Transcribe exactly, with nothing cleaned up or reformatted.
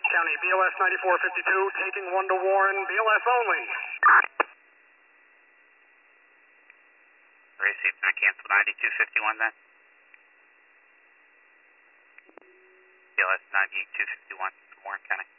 County, B L S ninety-four fifty-two, taking one to Warren, B L S only. Received, I cancel ninety-two fifty-one then. B L S ninety-two fifty-one, Warren County.